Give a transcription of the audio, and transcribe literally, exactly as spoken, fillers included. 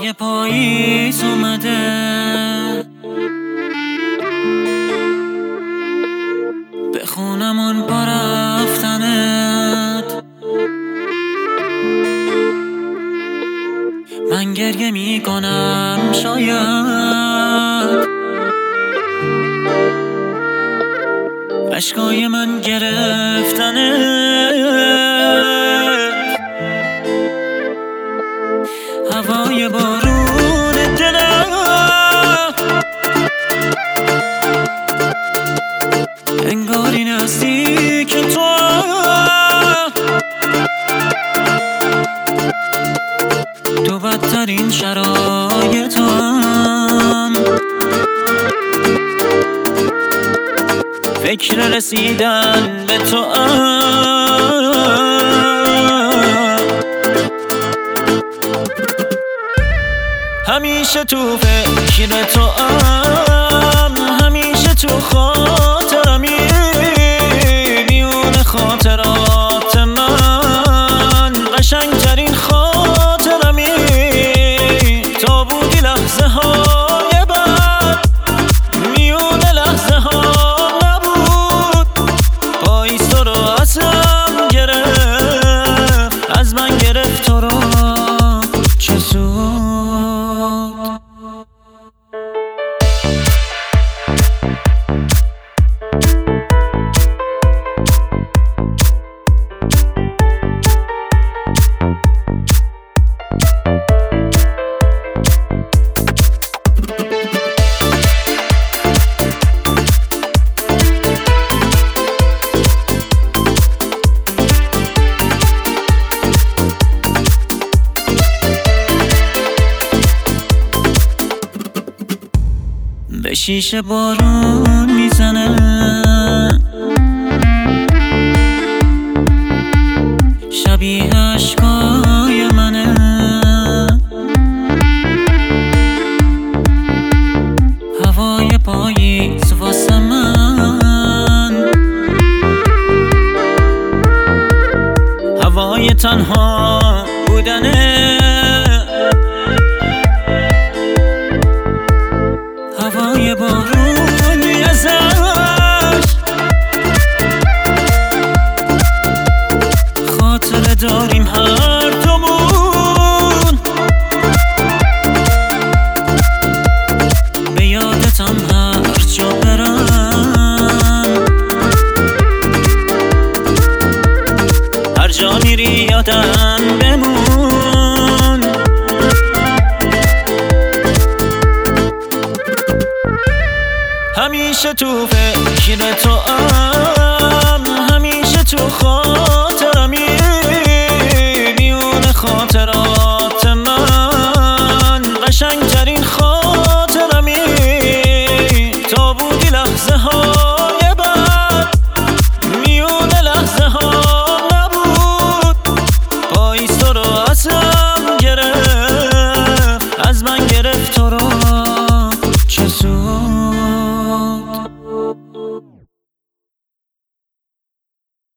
هوای پاییز اومده، به خونمون پا رفتنت. من گریه میکنم شاید اشکای من گرفتنت. هوای بارون دلم انگاری نزدیک تو، تو بدترین شرایطم، فکر رسیدن به تو همیشه تو فکر تو ام، همیشه تو خاطرمی، میون خاطرات من قشنگترین خاطرمی. تا بودی لحظه های بد، میون لحظه ها نبود. پاییز تو رو ازم گرفت، از من گرفت تو رو، چه سود. به شیشه بارون میزنه، شبیه اشکای منه. هوای پاییز واسه من، هوای تنها بودنه. هوای بارون ازش خاطره داریم هر دومون، به یادتم هر جا برم، هر جا میری یادم بمون. همیشه تو فکر تو ام، همیشه تو خاطرمی، میون خاطرات من قشنگترین